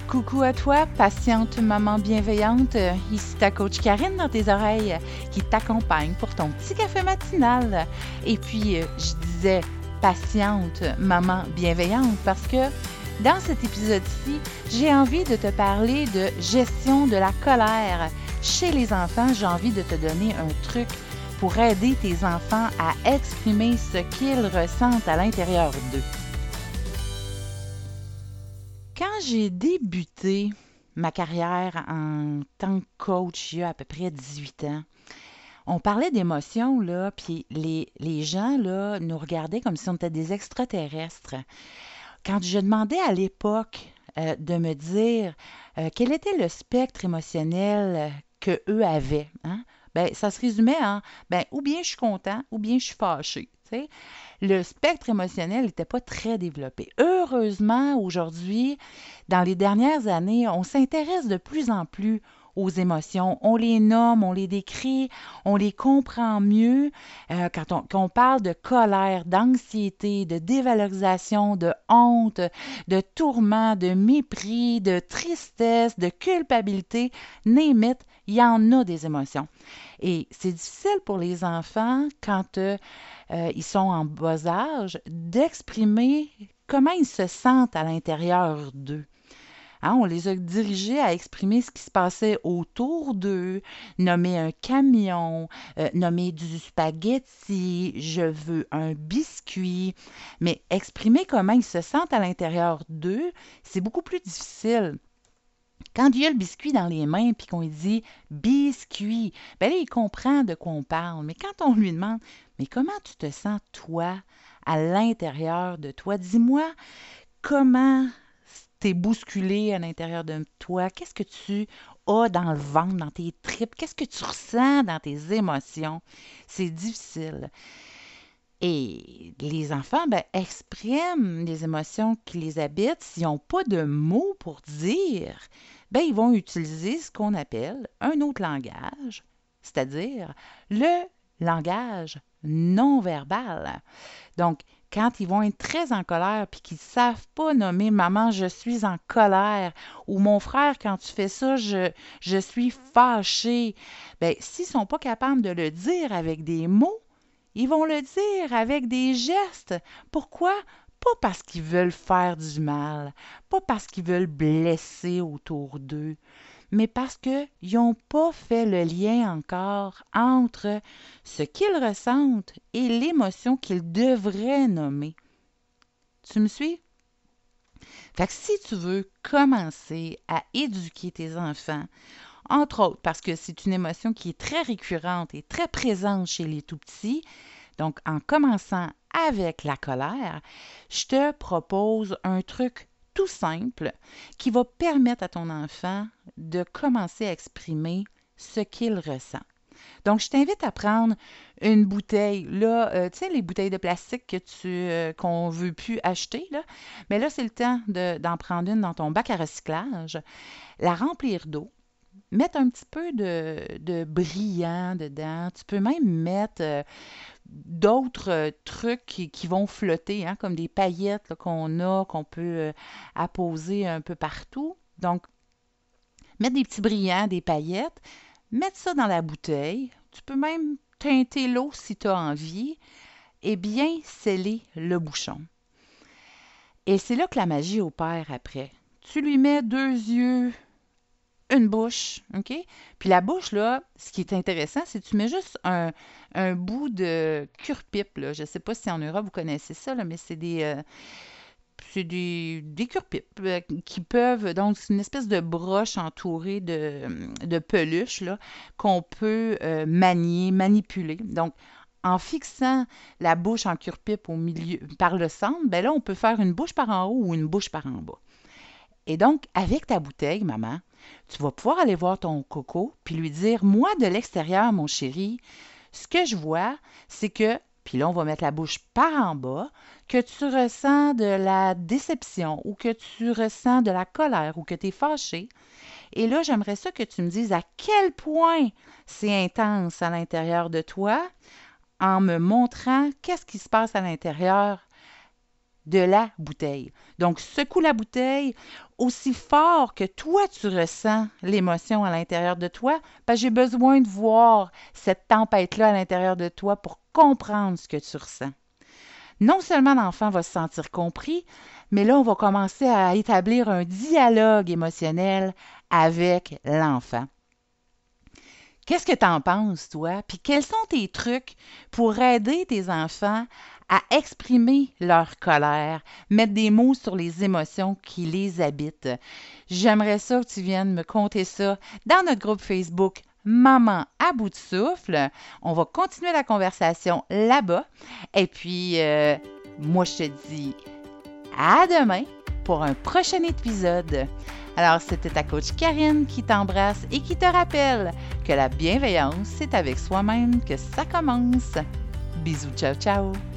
Coucou à toi, patiente maman bienveillante. Ici ta coach Karine dans tes oreilles qui t'accompagne pour ton petit café matinal. Et puis, je disais patiente maman bienveillante parce que dans cet épisode-ci, j'ai envie de te parler de gestion de la colère. Chez les enfants, j'ai envie de te donner un truc pour aider tes enfants à exprimer ce qu'ils ressentent à l'intérieur d'eux. Quand j'ai débuté ma carrière en tant que coach il y a à peu près 18 ans, on parlait d'émotions, là, puis les gens là, nous regardaient comme si on était des extraterrestres. Quand je demandais à l'époque de me dire quel était le spectre émotionnel que eux avaient, hein, ben, ça se résumait en ben, ou bien je suis content, ou bien je suis fâché. Tu sais. Le spectre émotionnel n'était pas très développé. Heureusement, aujourd'hui, dans les dernières années, on s'intéresse de plus en plus aux émotions. On les nomme, on les décrit, on les comprend mieux. Quand on parle de colère, d'anxiété, de dévalorisation, de honte, de tourment, de mépris, de tristesse, de culpabilité, name it, il y en a des émotions. Et c'est difficile pour les enfants quand ils sont en bas âge d'exprimer comment ils se sentent à l'intérieur d'eux. Hein, on les a dirigés à exprimer ce qui se passait autour d'eux, nommer un camion, nommer du spaghetti, je veux un biscuit. Mais exprimer comment ils se sentent à l'intérieur d'eux, c'est beaucoup plus difficile. Quand il y a le biscuit dans les mains puis qu'on lui dit biscuit, ben là, il comprend de quoi on parle. Mais quand on lui demande mais comment tu te sens, toi, à l'intérieur de toi? Dis-moi comment t'es bousculé à l'intérieur de toi? Qu'est-ce que tu as dans le ventre, dans tes tripes? Qu'est-ce que tu ressens dans tes émotions? C'est difficile. Et les enfants expriment les émotions qui les habitent. S'ils n'ont pas de mots pour dire, ils vont utiliser ce qu'on appelle un autre langage, c'est-à-dire le langage non verbal. Donc, quand ils vont être très en colère puis qu'ils ne savent pas nommer maman, je suis en colère, ou mon frère, quand tu fais ça, je suis fâché, s'ils ne sont pas capables de le dire avec des mots, ils vont le dire avec des gestes. Pourquoi? Pas parce qu'ils veulent faire du mal, pas parce qu'ils veulent blesser autour d'eux, mais parce qu'ils n'ont pas fait le lien encore entre ce qu'ils ressentent et l'émotion qu'ils devraient nommer. Tu me suis? Fait que si tu veux commencer à éduquer tes enfants, entre autres parce que c'est une émotion qui est très récurrente et très présente chez les tout-petits, donc en commençant avec la colère, je te propose un truc tout simple qui va permettre à ton enfant de commencer à exprimer ce qu'il ressent. Donc, je t'invite à prendre une bouteille. Là, tu sais, les bouteilles de plastique qu'on ne veut plus acheter, là. Mais là, c'est le temps d'en prendre une dans ton bac à recyclage, la remplir d'eau, mettre un petit peu de brillant dedans. Tu peux même mettre d'autres trucs qui vont flotter, hein, comme des paillettes là, qu'on peut apposer un peu partout. Donc, mettre des petits brillants, des paillettes, mettre ça dans la bouteille. Tu peux même teinter l'eau si tu as envie et bien sceller le bouchon. Et c'est là que la magie opère après. Tu lui mets 2 yeux, une bouche, OK? Puis la bouche, là, ce qui est intéressant, c'est que tu mets juste un bout de cure-pipe, là. Je ne sais pas si en Europe, vous connaissez ça, là, mais c'est des cure-pipes qui peuvent... Donc, c'est une espèce de broche entourée de peluche, là, qu'on peut manipuler. Donc, en fixant la bouche en cure-pipe au milieu, par le centre, là, on peut faire une bouche par en haut ou une bouche par en bas. Et donc, avec ta bouteille, maman, tu vas pouvoir aller voir ton coco puis lui dire, moi, de l'extérieur, mon chéri, ce que je vois, c'est que, puis là, on va mettre la bouche par en bas, que tu ressens de la déception ou que tu ressens de la colère ou que tu es fâché. Et là, j'aimerais ça que tu me dises à quel point c'est intense à l'intérieur de toi en me montrant qu'est-ce qui se passe à l'intérieur de la bouteille. Donc, secoue la bouteille aussi fort que toi, tu ressens l'émotion à l'intérieur de toi, parce que j'ai besoin de voir cette tempête-là à l'intérieur de toi pour comprendre ce que tu ressens. Non seulement l'enfant va se sentir compris, mais là, on va commencer à établir un dialogue émotionnel avec l'enfant. Qu'est-ce que tu en penses, toi? Puis quels sont tes trucs pour aider tes enfants à exprimer leur colère, mettre des mots sur les émotions qui les habitent? J'aimerais ça que tu viennes me conter ça dans notre groupe Facebook Maman à bout de souffle. On va continuer la conversation là-bas. Et puis, moi, je te dis à demain pour un prochain épisode. Alors, c'était ta coach Karine qui t'embrasse et qui te rappelle que la bienveillance, c'est avec soi-même que ça commence. Bisous, ciao, ciao!